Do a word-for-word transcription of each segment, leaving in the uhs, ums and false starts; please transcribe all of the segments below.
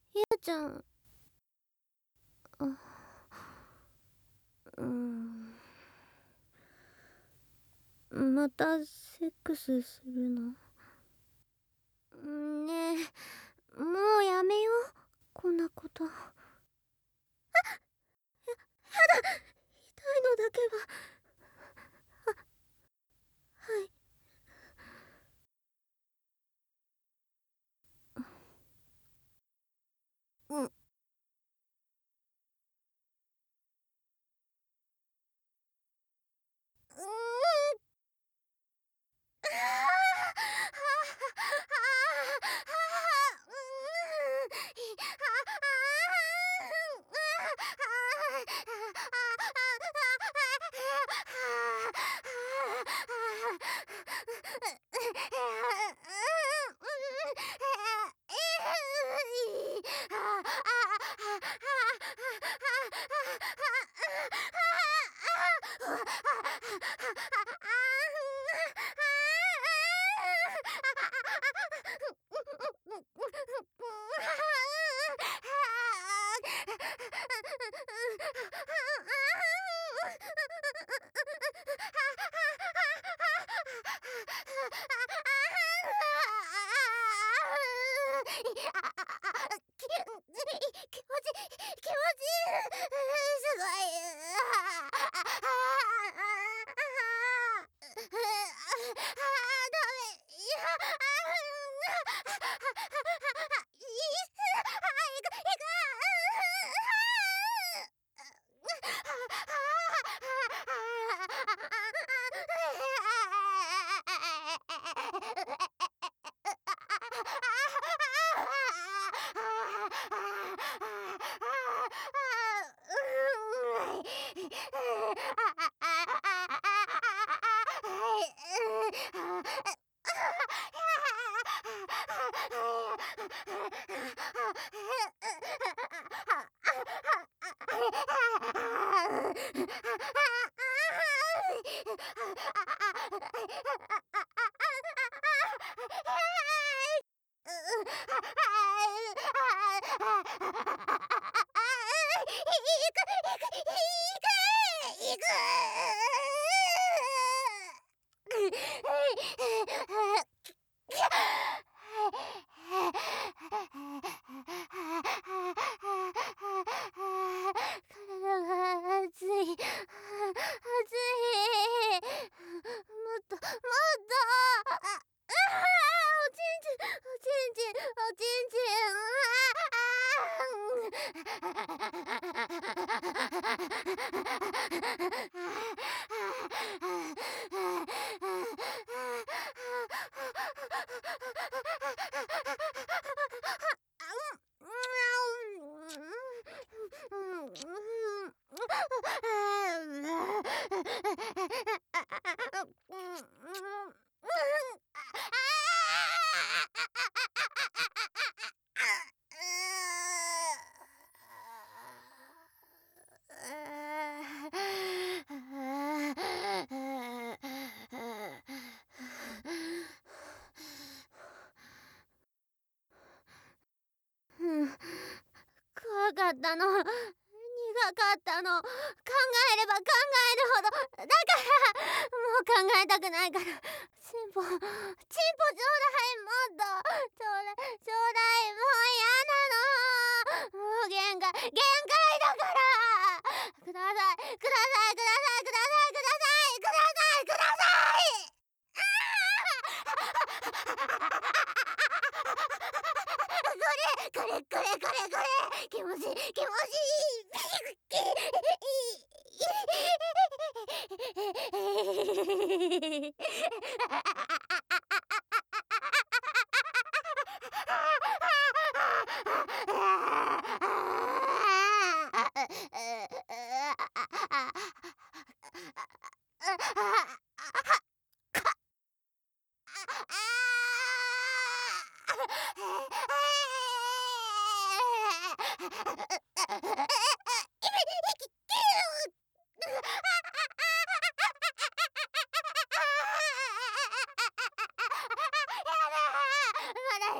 ゆうちゃん、あ、うーん、またセックスするの？ねえ、もうやめよう、こんなこと。あ、や、やだ、痛いのだけは。あ、はい。うん。うーん。ああ、はあ、はあ、うーん。あうん、怖かったの。苦かったの。考えれば考えるほど。だからもう考えたくないから。チンポチンポちょうだい。もっとちょうだいちょうだい。もう嫌なの。もう限界限界だから。くださいくださいくださいくださいくださいくださいくださいください。これこれこれこれこれ気持ちいい気持ちいい。まだ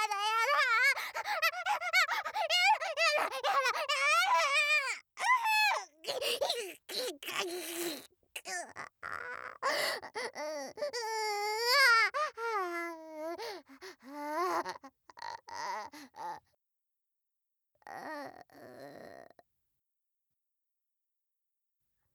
やだやだやだやだやだやだやだやだやだ